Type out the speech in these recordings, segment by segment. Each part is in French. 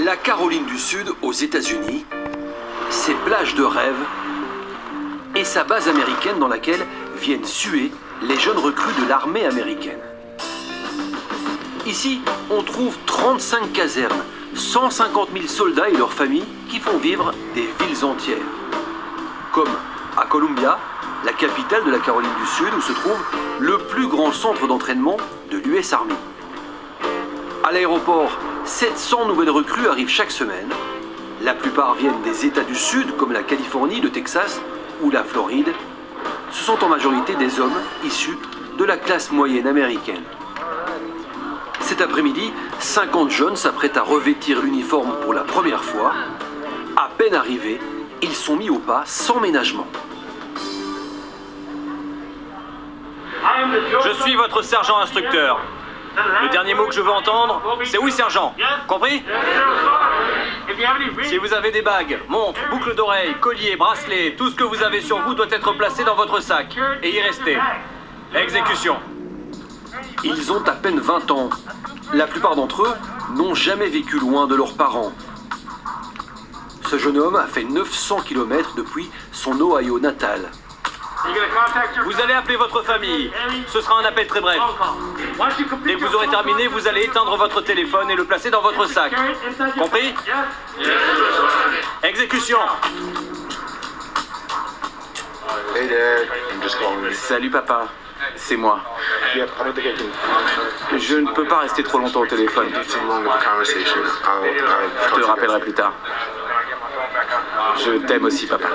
La Caroline du Sud, aux États-Unis, ses plages de rêve et sa base américaine dans laquelle viennent suer les jeunes recrues de l'armée américaine. Ici, on trouve 35 casernes, 150 000 soldats et leurs familles qui font vivre des villes entières. Comme à Columbia, la capitale de la Caroline du Sud, où se trouve le plus grand centre d'entraînement de l'US Army. À l'aéroport, 700 nouvelles recrues arrivent chaque semaine. La plupart viennent des États du Sud, comme la Californie, le Texas ou la Floride. Ce sont en majorité des hommes issus de la classe moyenne américaine. Cet après-midi, 50 jeunes s'apprêtent à revêtir l'uniforme pour la première fois. À peine arrivés, ils sont mis au pas sans ménagement. Je suis votre sergent instructeur. Le dernier mot que je veux entendre, c'est oui, sergent. Compris? Si vous avez des bagues, montres, boucles d'oreilles, colliers, bracelets, tout ce que vous avez sur vous doit être placé dans votre sac et y rester. Exécution. Ils ont à peine 20 ans. La plupart d'entre eux n'ont jamais vécu loin de leurs parents. Ce jeune homme a fait 900 km depuis son Ohio natal. Vous allez appeler votre famille. Ce sera un appel très bref. Dès que vous aurez terminé, vous allez éteindre votre téléphone et le placer dans votre sac. Compris? Exécution. Salut papa, c'est moi. Je ne peux pas rester trop longtemps au téléphone. Je te rappellerai plus tard. Je t'aime aussi papa.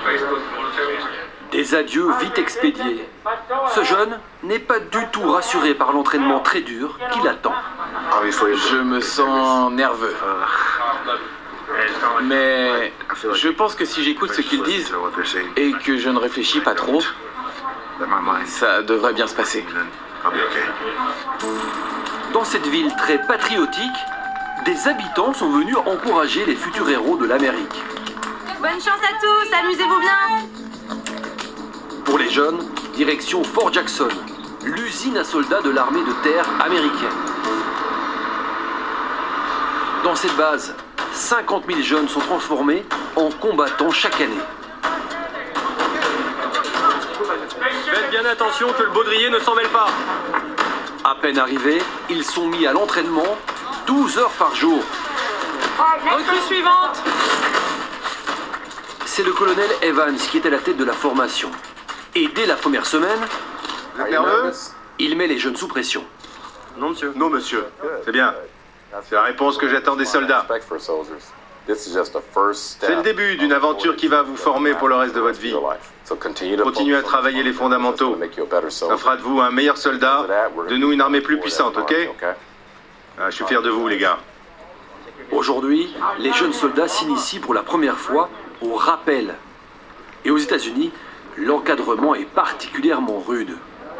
Des adieux vite expédiés. Ce jeune n'est pas du tout rassuré par l'entraînement très dur qui l'attend. Je me sens nerveux. Mais je pense que si j'écoute ce qu'ils disent et que je ne réfléchis pas trop, ça devrait bien se passer. Dans cette ville très patriotique, des habitants sont venus encourager les futurs héros de l'Amérique. Bonne chance à tous, amusez-vous bien! Pour les jeunes, direction Fort Jackson, l'usine à soldats de l'armée de terre américaine. Dans cette base, 50 000 jeunes sont transformés en combattants chaque année. Faites bien attention que le baudrier ne s'en mêle pas. À peine arrivés, ils sont mis à l'entraînement 12 heures par jour. Recrue suivante! C'est le colonel Evans qui est à la tête de la formation. Et dès la première semaine, il met les jeunes sous pression. Non, monsieur. Non, monsieur. C'est bien. C'est la réponse que j'attends des soldats. C'est le début d'une aventure qui va vous former pour le reste de votre vie. Continuez à travailler les fondamentaux. Ça fera de vous un meilleur soldat, de nous une armée plus puissante, ok? Je suis fier de vous, les gars. Aujourd'hui, les jeunes soldats s'initient pour la première fois au rappel. Et aux États-Unis, l'encadrement est particulièrement rude.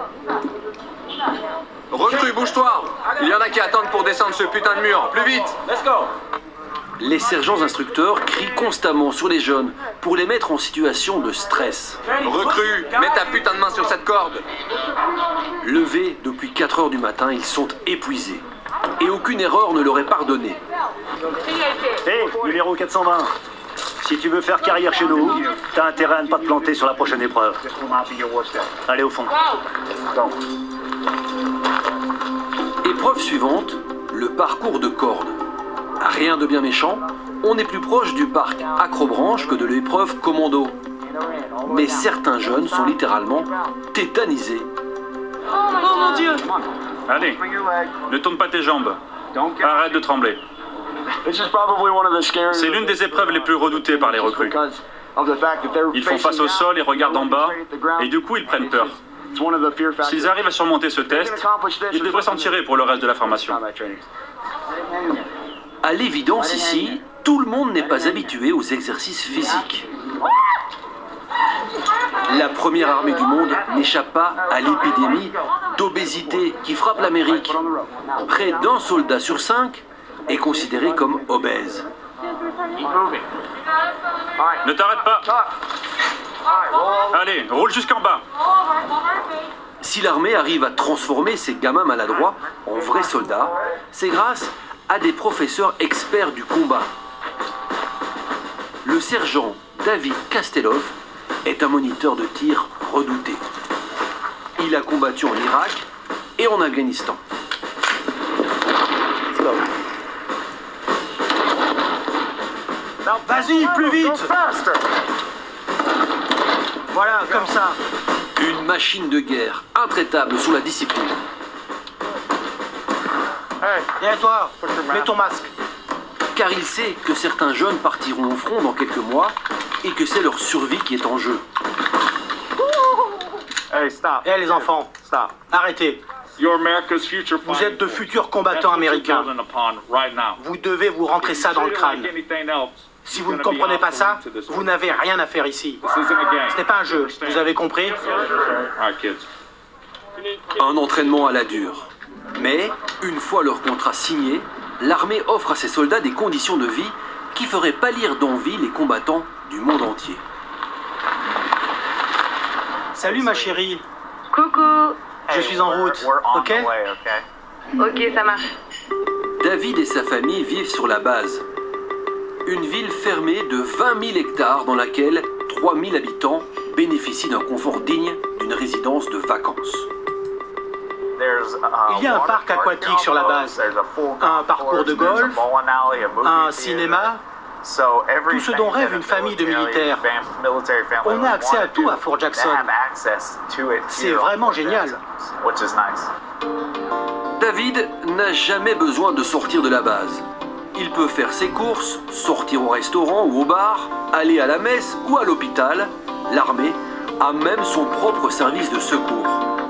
Recrue, bouge-toi! Il y en a qui attendent pour descendre ce putain de mur. Plus vite! Let's go. Les sergents instructeurs crient constamment sur les jeunes pour les mettre en situation de stress. Recrue, mets ta putain de main sur cette corde! Levés depuis 4 heures du matin, ils sont épuisés. Et aucune erreur ne leur est pardonnée. Hé, numéro 420. Si tu veux faire carrière chez nous, t'as intérêt à ne pas te planter sur la prochaine épreuve. Allez au fond. Épreuve suivante, le parcours de corde. Rien de bien méchant, on est plus proche du parc Acrobranche que de l'épreuve commando. Mais certains jeunes sont littéralement tétanisés. Oh mon Dieu! Allez, ne tourne pas tes jambes. Arrête de trembler. C'est l'une des épreuves les plus redoutées par les recrues. Ils font face au sol et regardent en bas, et du coup ils prennent peur. S'ils arrivent à surmonter ce test, ils devraient s'en tirer pour le reste de la formation. À l'évidence ici, tout le monde n'est pas habitué aux exercices physiques. La première armée du monde n'échappe pas à l'épidémie d'obésité qui frappe l'Amérique. Près d'un soldat sur 5 est considéré comme obèse. Ne t'arrête pas. Allez, roule jusqu'en bas. Si l'armée arrive à transformer ces gamins maladroits en vrais soldats, c'est grâce à des professeurs experts du combat. Le sergent David Kastelov est un moniteur de tir redouté. Il a combattu en Irak et en Afghanistan. Vas-y, plus vite! Voilà, comme ça. Une machine de guerre intraitable sous la discipline. Et toi, mets ton masque. Car il sait que certains jeunes partiront au front dans quelques mois et que c'est leur survie qui est en jeu. Eh les enfants, stop. Arrêtez. Vous êtes de futurs combattants américains. Vous devez vous rentrer ça dans le crâne. Si vous ne comprenez pas ça, vous n'avez rien à faire ici. Ce n'est pas un jeu, vous avez compris? Un entraînement à la dure. Mais, une fois leur contrat signé, l'armée offre à ses soldats des conditions de vie qui feraient pâlir d'envie les combattants du monde entier. Salut ma chérie. Coucou. Je suis en route, ok? Ok, ça marche. David et sa famille vivent sur la base. Une ville fermée de 20 000 hectares dans laquelle 3 000 habitants bénéficient d'un confort digne d'une résidence de vacances. Il y a un parc aquatique sur la base, un parcours de golf, un cinéma, tout ce dont rêve une famille de militaires. On a accès à tout à Fort Jackson. C'est vraiment génial. David n'a jamais besoin de sortir de la base. Il peut faire ses courses, sortir au restaurant ou au bar, aller à la messe ou à l'hôpital. L'armée a même son propre service de secours.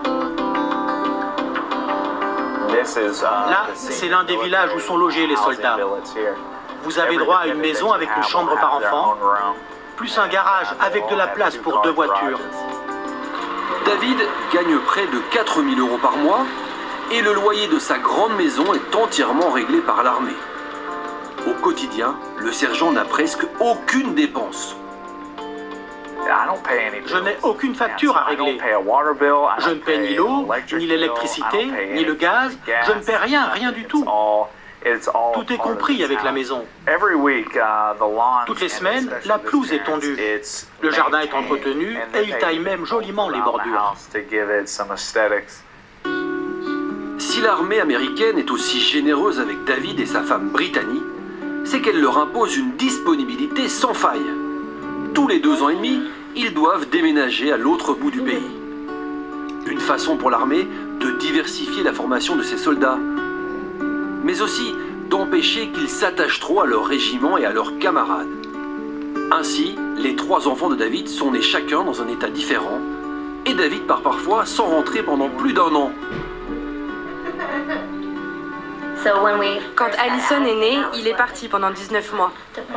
Là, c'est l'un des villages où sont logés les soldats. Vous avez droit à une maison avec une chambre par enfant, plus un garage avec de la place pour 2 voitures. David gagne près de 4 000 € par mois et le loyer de sa grande maison est entièrement réglé par l'armée. Au quotidien, le sergent n'a presque aucune dépense. Je n'ai aucune facture à régler. Je ne paie ni l'eau, ni l'électricité, ni le gaz. Je ne paie rien, rien du tout. Tout est compris avec la maison. Toutes les semaines, la pelouse est tondue. Le jardin est entretenu et il taille même joliment les bordures. Si l'armée américaine est aussi généreuse avec David et sa femme Brittany, c'est qu'elle leur impose une disponibilité sans faille. Tous les 2 ans et demi, ils doivent déménager à l'autre bout du pays. Une façon pour l'armée de diversifier la formation de ses soldats, mais aussi d'empêcher qu'ils s'attachent trop à leur régiment et à leurs camarades. Ainsi, les 3 enfants de David sont nés chacun dans un état différent, et David part parfois sans rentrer pendant plus d'1 an. Quand Allison est née, il est parti pendant 19 mois.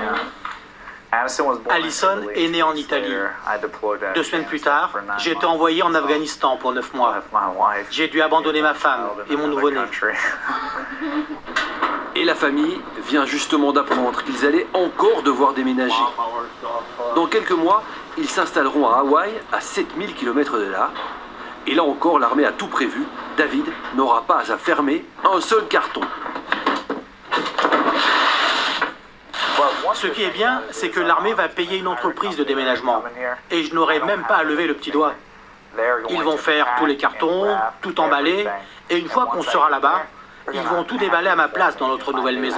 Allison est née en Italie. 2 semaines plus tard, j'ai été envoyé en Afghanistan pour 9 mois. J'ai dû abandonner ma femme et mon nouveau-né. Et la famille vient justement d'apprendre qu'ils allaient encore devoir déménager. Dans quelques mois, ils s'installeront à Hawaï, à 7000 km de là. Et là encore, l'armée a tout prévu. David n'aura pas à fermer un seul carton. Ce qui est bien, c'est que l'armée va payer une entreprise de déménagement. Et je n'aurai même pas à lever le petit doigt. Ils vont faire tous les cartons, tout emballer, et une fois qu'on sera là-bas, ils vont tout déballer à ma place dans notre nouvelle maison.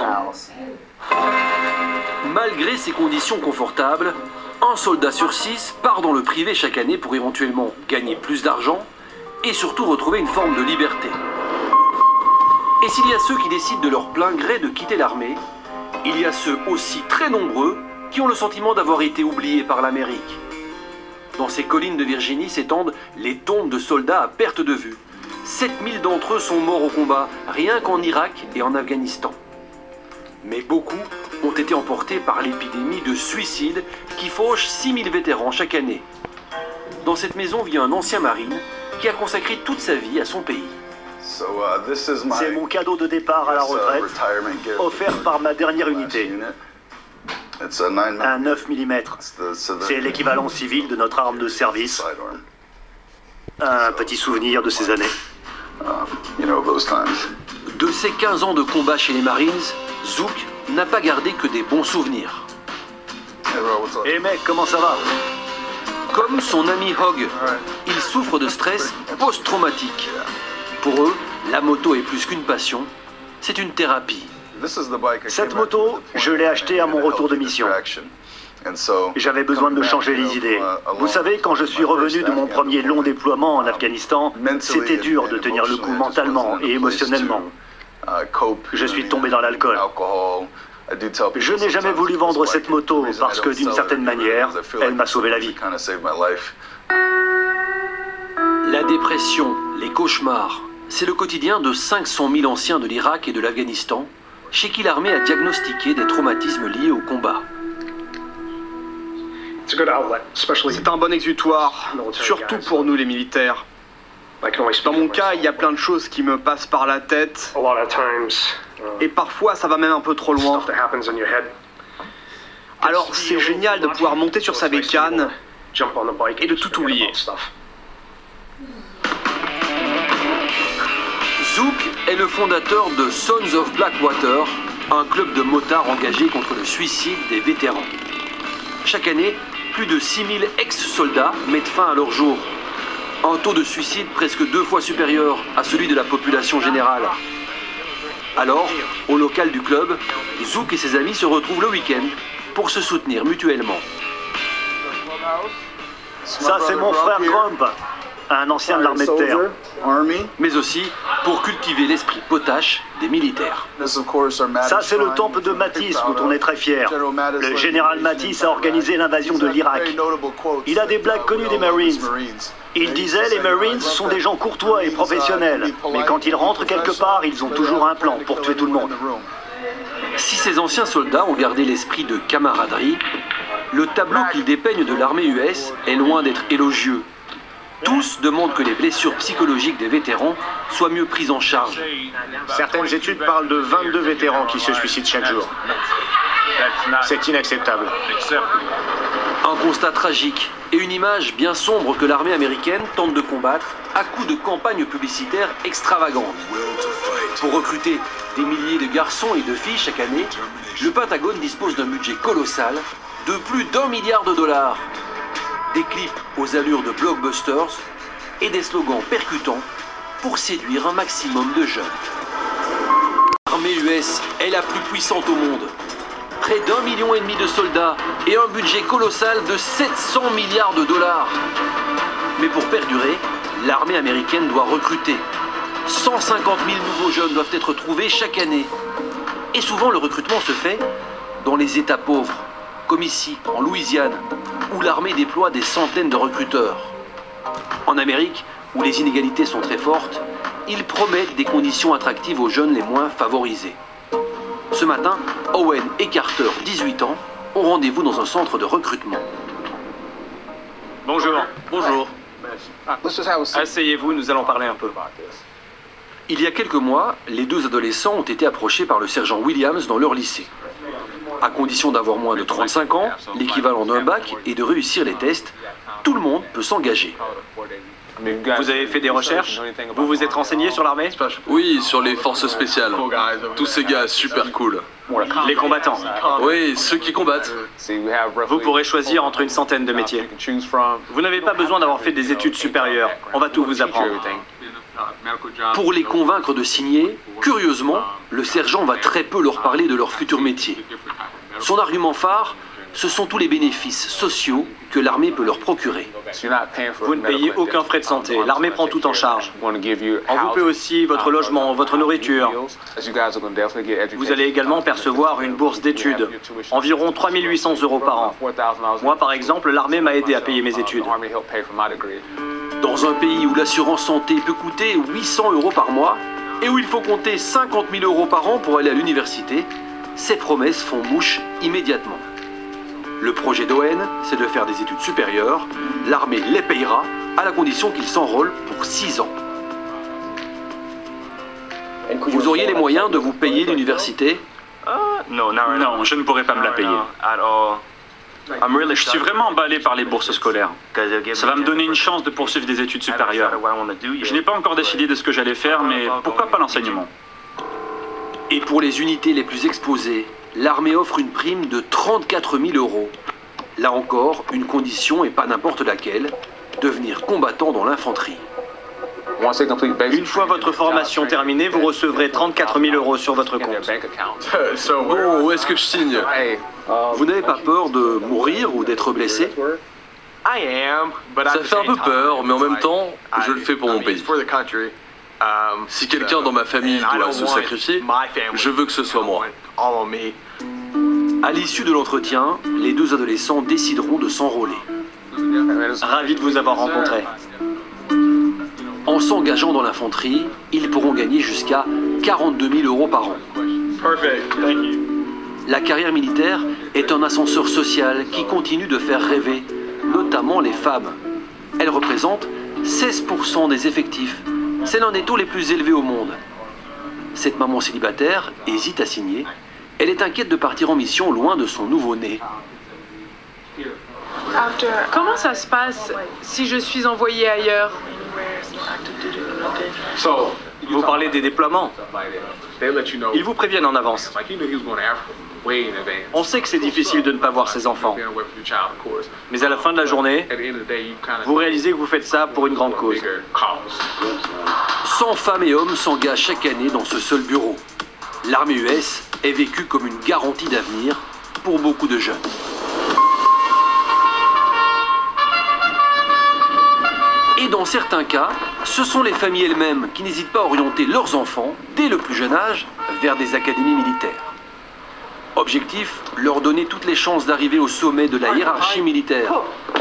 Malgré ces conditions confortables, un soldat sur 6 part dans le privé chaque année pour éventuellement gagner plus d'argent et surtout retrouver une forme de liberté. Et s'il y a ceux qui décident de leur plein gré de quitter l'armée, il y a ceux aussi très nombreux qui ont le sentiment d'avoir été oubliés par l'Amérique. Dans ces collines de Virginie s'étendent les tombes de soldats à perte de vue. 7000 d'entre eux sont morts au combat, rien qu'en Irak et en Afghanistan. Mais beaucoup ont été emportés par l'épidémie de suicide qui fauche 6000 vétérans chaque année. Dans cette maison vit un ancien marine qui a consacré toute sa vie à son pays. C'est mon cadeau de départ à la retraite, offert par ma dernière unité. Un 9 mm. C'est l'équivalent civil de notre arme de service. Un petit souvenir de ces années. De ses 15 ans de combat chez les Marines, Zook n'a pas gardé que des bons souvenirs. Hey mec, comment ça va? Comme son ami Hogg, il souffre de stress post-traumatique. Pour eux, la moto est plus qu'une passion, c'est une thérapie. Cette moto, je l'ai achetée à mon retour de mission. J'avais besoin de me changer les idées. Vous savez, quand je suis revenu de mon premier long déploiement en Afghanistan, c'était dur de tenir le coup mentalement et émotionnellement. Je suis tombé dans l'alcool. Je n'ai jamais voulu vendre cette moto parce que d'une certaine manière, elle m'a sauvé la vie. La dépression, les cauchemars, c'est le quotidien de 500 000 anciens de l'Irak et de l'Afghanistan, chez qui l'armée a diagnostiqué des traumatismes liés au combat. C'est un bon exutoire, surtout pour nous les militaires. Dans mon cas, il y a plein de choses qui me passent par la tête, et parfois ça va même un peu trop loin. Alors c'est génial de pouvoir monter sur sa bécane et de tout oublier. Zook est le fondateur de Sons of Blackwater, un club de motards engagé contre le suicide des vétérans. Chaque année, plus de 6000 ex-soldats mettent fin à leur jour. Un taux de suicide presque 2 fois supérieur à celui de la population générale. Alors, au local du club, Zook et ses amis se retrouvent le week-end pour se soutenir mutuellement. Ça, c'est mon frère Grump, un ancien de l'armée de terre. Mais aussi pour cultiver l'esprit potache des militaires. Ça, c'est le temple de Matisse, dont on est très fier. Le général Matisse a organisé l'invasion de l'Irak. Il a des blagues connues des Marines. Il disait, les Marines sont des gens courtois et professionnels, mais quand ils rentrent quelque part, ils ont toujours un plan pour tuer tout le monde. Si ces anciens soldats ont gardé l'esprit de camaraderie, le tableau qu'ils dépeignent de l'armée US est loin d'être élogieux. Tous demandent que les blessures psychologiques des vétérans soient mieux prises en charge. Certaines études parlent de 22 vétérans qui se suicident chaque jour. C'est inacceptable. Un constat tragique et une image bien sombre que l'armée américaine tente de combattre à coups de campagnes publicitaires extravagantes. Pour recruter des milliers de garçons et de filles chaque année, le Pentagone dispose d'un budget colossal de plus d'1 milliard de dollars. Des clips aux allures de blockbusters et des slogans percutants pour séduire un maximum de jeunes. L'armée US est la plus puissante au monde. Près d'1,5 million de soldats et un budget colossal de 700 milliards de dollars. Mais pour perdurer, l'armée américaine doit recruter. 150 000 nouveaux jeunes doivent être trouvés chaque année. Et souvent le recrutement se fait dans les États pauvres, comme ici, en Louisiane, où l'armée déploie des centaines de recruteurs. En Amérique, où les inégalités sont très fortes, ils promettent des conditions attractives aux jeunes les moins favorisés. Ce matin, Owen et Carter, 18 ans, ont rendez-vous dans un centre de recrutement. Bonjour. Bonjour. Asseyez-vous, nous allons parler un peu. Il y a quelques mois, les deux adolescents ont été approchés par le sergent Williams dans leur lycée. À condition d'avoir moins de 35 ans, l'équivalent d'un bac, et de réussir les tests, tout le monde peut s'engager. Vous avez fait des recherches? Vous vous êtes renseigné sur l'armée? Oui, sur les forces spéciales. Tous ces gars super cool. Les combattants? Oui, ceux qui combattent. Vous pourrez choisir entre une centaine de métiers. Vous n'avez pas besoin d'avoir fait des études supérieures. On va tout vous apprendre. Pour les convaincre de signer, curieusement, le sergent va très peu leur parler de leur futur métier. Son argument phare, ce sont tous les bénéfices sociaux que l'armée peut leur procurer. Vous ne payez aucun frais de santé. L'armée prend tout en charge. On vous paie aussi votre logement, votre nourriture. Vous allez également percevoir une bourse d'études, environ 3 800 € par an. Moi, par exemple, l'armée m'a aidé à payer mes études. Dans un pays où l'assurance santé peut coûter 800 € par mois et où il faut compter 50 000 € par an pour aller à l'université, ces promesses font mouche immédiatement. Le projet d'Owen, c'est de faire des études supérieures. L'armée les payera à la condition qu'ils s'enrôlent pour 6 ans. Vous auriez les moyens de vous payer l'université? Non, je ne pourrais pas me la payer. Je suis vraiment emballé par les bourses scolaires. Ça va me donner une chance de poursuivre des études supérieures. Je n'ai pas encore décidé de ce que j'allais faire, mais pourquoi pas l'enseignement? Et pour les unités les plus exposées, l'armée offre une prime de 34 000 €. Là encore, une condition et pas n'importe laquelle, devenir combattant dans l'infanterie. Une fois votre formation terminée, vous recevrez 34 000 € sur votre compte. Bon, où est-ce que je signe? Vous n'avez pas peur de mourir ou d'être blessé? Ça fait un peu peur, mais en même temps, je le fais pour mon pays. Si quelqu'un dans ma famille doit se sacrifier, je veux que ce soit moi. À l'issue de l'entretien, les deux adolescents décideront de s'enrôler. Ravi de vous avoir rencontré. En s'engageant dans l'infanterie, ils pourront gagner jusqu'à 42 000 € par an. La carrière militaire est un ascenseur social qui continue de faire rêver, notamment les femmes. Elle représente 16% des effectifs. C'est l'un des taux les plus élevés au monde. Cette maman célibataire hésite à signer. Elle est inquiète de partir en mission loin de son nouveau-né. Comment ça se passe si je suis envoyée ailleurs? Vous parlez des déploiements. Ils vous préviennent en avance. On sait que c'est difficile de ne pas voir ses enfants. Mais à la fin de la journée, vous réalisez que vous faites ça pour une grande cause. 100 femmes et hommes s'engagent chaque année dans ce seul bureau. L'armée US est vécue comme une garantie d'avenir pour beaucoup de jeunes. Et dans certains cas, ce sont les familles elles-mêmes qui n'hésitent pas à orienter leurs enfants, dès le plus jeune âge, vers des académies militaires. Objectif, leur donner toutes les chances d'arriver au sommet de la hiérarchie militaire.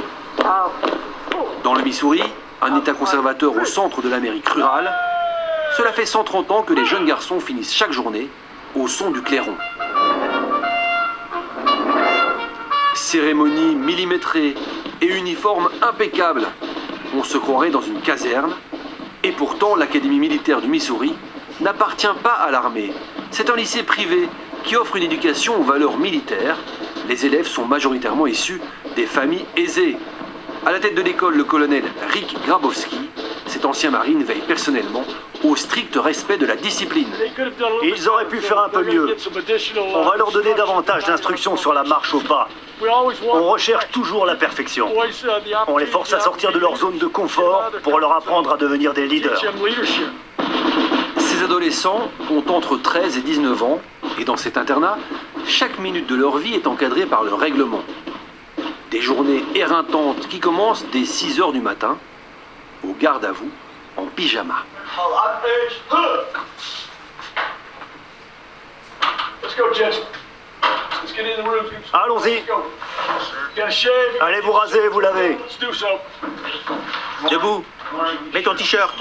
Dans le Missouri, un État conservateur au centre de l'Amérique rurale, cela fait 130 ans que les jeunes garçons finissent chaque journée au son du clairon. Cérémonie millimétrée et uniforme impeccable. On se croirait dans une caserne. Et pourtant, l'Académie militaire du Missouri n'appartient pas à l'armée. C'est un lycée privé qui offre une éducation aux valeurs militaires. Les élèves sont majoritairement issus des familles aisées. À la tête de l'école, le colonel Rick Grabowski, cet ancien marine veille personnellement au strict respect de la discipline. Ils auraient pu faire un peu mieux. On va leur donner davantage d'instructions sur la marche au pas. On recherche toujours la perfection. On les force à sortir de leur zone de confort pour leur apprendre à devenir des leaders. Ces adolescents ont entre 13 et 19 ans, et dans cet internat, chaque minute de leur vie est encadrée par le règlement. Des journées éreintantes qui commencent dès 6 h du matin, au garde à vous, en pyjama. Allons-y. Allez vous raser, vous l'avez. Debout. Mets ton t-shirt.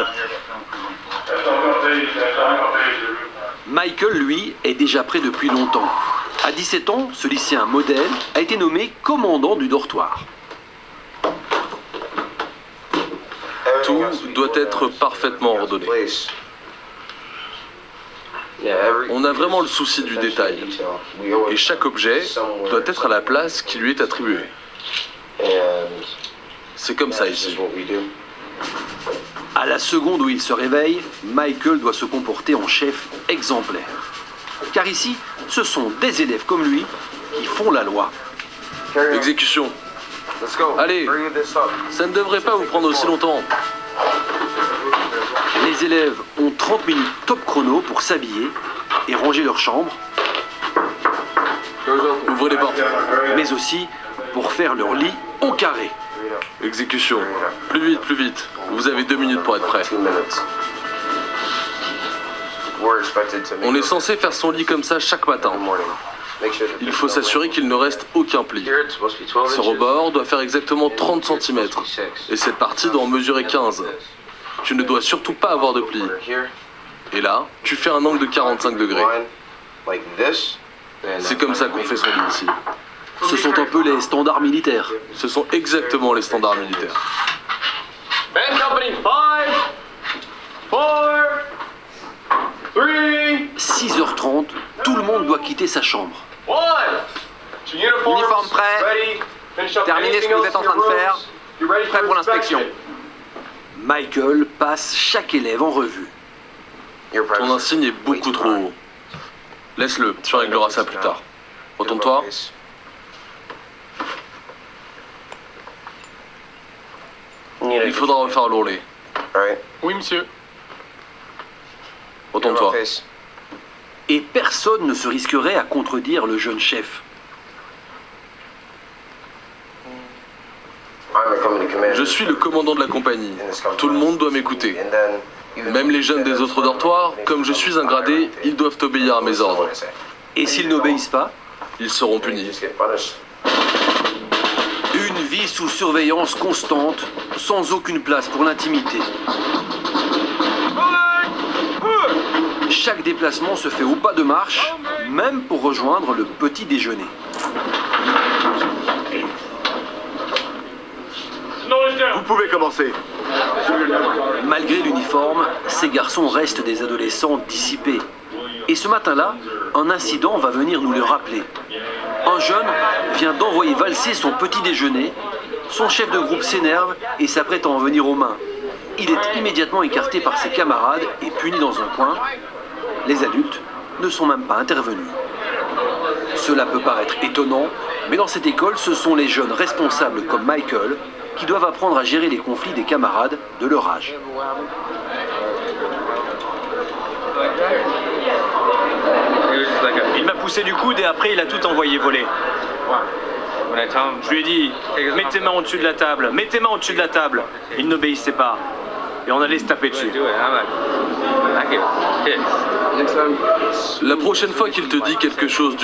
Michael, lui, est déjà prêt depuis longtemps. À 17 ans, ce lycéen modèle a été nommé commandant du dortoir. Tout doit être parfaitement ordonné. On a vraiment le souci du détail. Et chaque objet doit être à la place qui lui est attribuée. C'est comme ça ici. À la seconde où il se réveille, Michael doit se comporter en chef exemplaire. Car ici, ce sont des élèves comme lui qui font la loi. Exécution. Allez, ça ne devrait pas vous prendre aussi longtemps. Les élèves ont 30 minutes top chrono pour s'habiller et ranger leur chambre, Ouvrez les portes. mais aussi pour faire leur lit au carré. Exécution. Plus vite, plus vite. Vous avez 2 minutes pour être prêt. On est censé faire son lit comme ça chaque matin. Il faut s'assurer qu'il ne reste aucun pli. Ce rebord doit faire exactement 30 cm. Et cette partie doit en mesurer 15. Tu ne dois surtout pas avoir de pli. Et là, tu fais un angle de 45 degrés. C'est comme ça qu'on fait son lit ici. Ce sont un peu les standards militaires. Ce sont exactement les standards militaires. 6h30, tout le monde doit quitter sa chambre. Uniforme prêt. Terminez ce que vous êtes en train de faire. Prêt pour l'inspection. Michael passe chaque élève en revue. Ton insigne est beaucoup trop haut. Laisse-le, tu régleras ça plus tard. Retourne-toi. Il faudra refaire l'ourlet. Oui, monsieur. Retourne-toi. Et personne ne se risquerait à contredire le jeune chef. Je suis le commandant de la compagnie. Tout le monde doit m'écouter. Même les jeunes des autres dortoirs, comme je suis un gradé, ils doivent obéir à mes ordres. Et s'ils n'obéissent pas, ils seront punis. Une vie sous surveillance constante, sans aucune place pour l'intimité. Chaque déplacement se fait au pas de marche, même pour rejoindre le petit déjeuner. Vous pouvez commencer. Malgré l'uniforme, ces garçons restent des adolescents dissipés. Et ce matin-là, un incident va venir nous le rappeler. Un jeune vient d'envoyer valser son petit déjeuner, son chef de groupe s'énerve et s'apprête à en venir aux mains. Il est immédiatement écarté par ses camarades et puni dans un coin. Les adultes ne sont même pas intervenus. Cela peut paraître étonnant, mais dans cette école, ce sont les jeunes responsables comme Michael qui doivent apprendre à gérer les conflits des camarades de leur âge. Il m'a poussé du coude et après il a tout envoyé voler. Je lui ai dit, mets tes mains au-dessus de la table, mets tes mains au-dessus de la table. Il n'obéissait pas. Et on allait se taper dessus. La prochaine fois qu'il te dit quelque chose